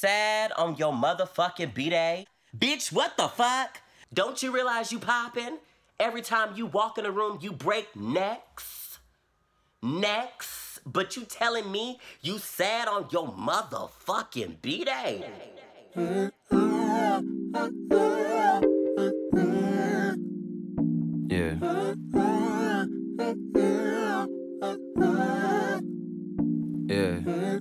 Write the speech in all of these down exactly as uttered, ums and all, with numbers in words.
sad on your motherfucking B-Day? Bitch, what the fuck? Don't you realize you poppin'? Every time you walk in a room, you break necks. Necks. But you telling me you sad on your motherfucking B-Day? Yeah. Yeah.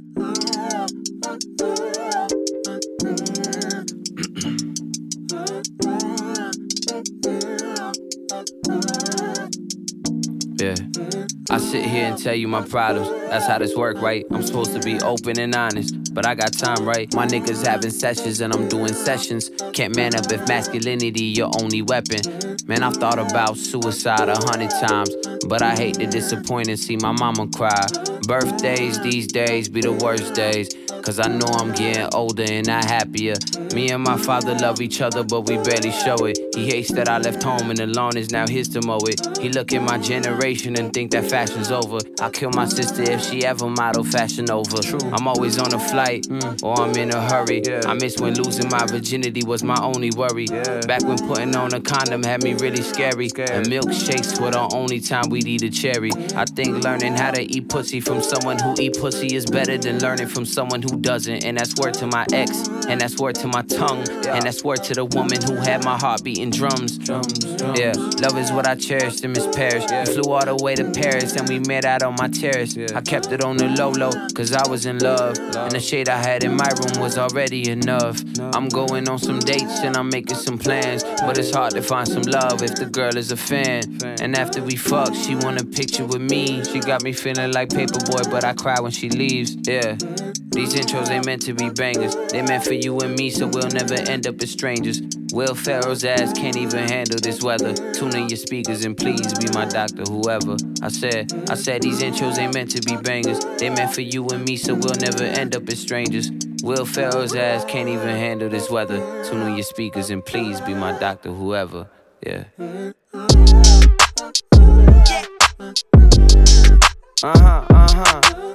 Yeah. I sit here and tell you my problems. That's how this work, right? I'm supposed to be open and honest, but I got time, right? My niggas having sessions and I'm doing sessions. Can't man up if masculinity your only weapon. Man, I've thought about suicide a hundred times, but I hate to disappoint and see my mama cry. Birthdays these days be the worst days, cause I know I'm getting older and not happier. Me and my father love each other, but we barely show it. He hates that I left home and the lawn is now his to mow it. He look at my generation and think that fashion's over. I'll kill my sister if she ever model fashion over. True. I'm always on a flight, mm. or I'm in a hurry. Yeah. I miss when losing my virginity was my only worry. Yeah. Back when putting on a condom had me really scary. Scared. And milkshakes were the only time we'd eat a cherry. I think learning how to eat pussy from someone who eat pussy is better than learning from someone who doesn't. And that's word to my ex, and that's word to my tongue, yeah. And that's word to the woman who had my heart beating drums. drums, drums. Yeah, love is what I cherished and misperished. Yeah. We flew all the way to Paris and we met out on my terrace. Yeah. I kept it on the low-low, cause I was in love. love. And the shade I had in my room was already enough. No. I'm going on some dates and I'm making some plans, but it's hard to find some love if the girl is a fan. fan. And after we fuck, she want a picture with me. She got me feeling like Paperboy, but I cry when she leaves. Yeah. These intros ain't meant to be bangers. They meant for you and me, so we'll never end up as strangers. Will Ferrell's ass can't even handle this weather. Tune in your speakers and please be my doctor, whoever. I said, I said these intros ain't meant to be bangers. They meant for you and me, so we'll never end up as strangers. Will Ferrell's ass can't even handle this weather. Tune in your speakers and please be my doctor, whoever. Yeah. Uh-huh, uh-huh.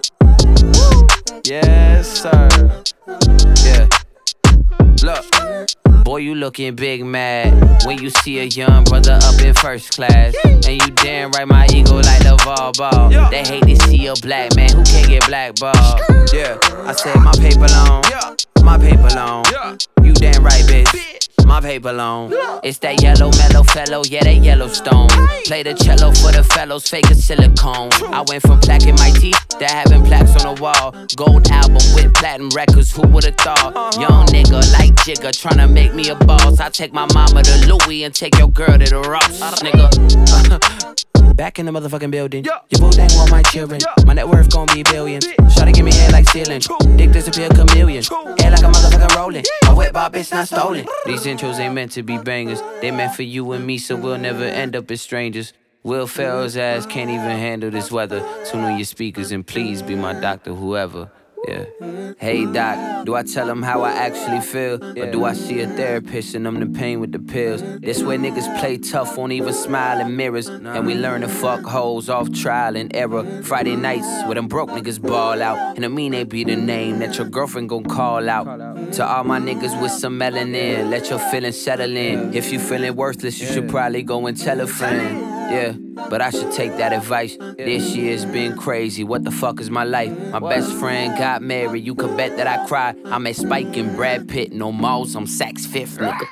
Yes, sir. Yeah. Look, boy, you looking big mad when you see a young brother up in first class. And you damn right my ego like LeVar Ball. They hate to see a black man who can't get blackballed. Yeah, I said my paper long, my paper long. You damn right, bitch. My paper long. It's that yellow mellow fellow, yeah, that Yellowstone. Play the cello for the fellows, fake a silicone. I went from plaquing my teeth to having plaques on the wall. Gold album with platinum records, who would've thought? Young nigga like Jigga tryna make me a boss. I take my mama to Louis and take your girl to the Ross, nigga. Back in the motherfucking building. Yeah. Your boo dang want my children. Yeah. My net worth gon' be a billion. Shawty give me head like ceiling. True. Dick disappear chameleon. True. Head like a motherfucking rolling. Yeah. My wet bar bitch not stolen. These intros ain't meant to be bangers. They meant for you and me, so we'll never end up as strangers. Will Ferrell's ass can't even handle this weather. Tune on your speakers and please be my doctor, whoever. Yeah. Hey doc, do I tell him how I actually feel? Or do I see a therapist and I'm the pain with the pills? This way niggas play tough, won't even smile in mirrors. And we learn to fuck hoes off trial and error. Friday nights where them broke niggas ball out. And I mean they be the name that your girlfriend gon' call out. To all my niggas with some melanin, let your feelings settle in. If you feeling worthless, you should probably go and tell a friend. Yeah, but I should take that advice. This year's been crazy, what the fuck is my life? My best friend got married, you could bet that I cried. I'm at Spike and Brad Pitt, no malls, I'm Saks Fifth, nigga.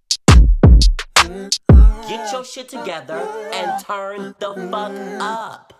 Get your shit together and turn the fuck up.